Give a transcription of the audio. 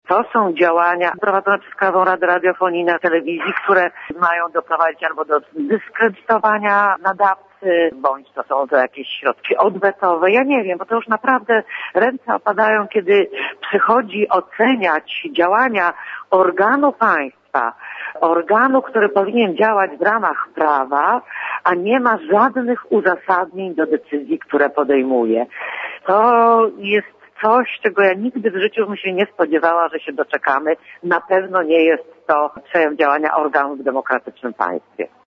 To są działania prowadzone przez Krajową Radę Radiofonii na telewizji, które mają doprowadzić albo do dyskredytowania nadawcy, bądź to są to jakieś środki odwetowe. Ja nie wiem, bo to już naprawdę ręce opadają, kiedy przychodzi oceniać działania organu państwa, organu, który powinien działać w ramach prawa, a nie ma żadnych uzasadnień do decyzji, które podejmuje. To jest coś, czego ja nigdy w życiu bym się nie spodziewała, że się doczekamy. Na pewno nie jest to przejaw działania organu w demokratycznym państwie.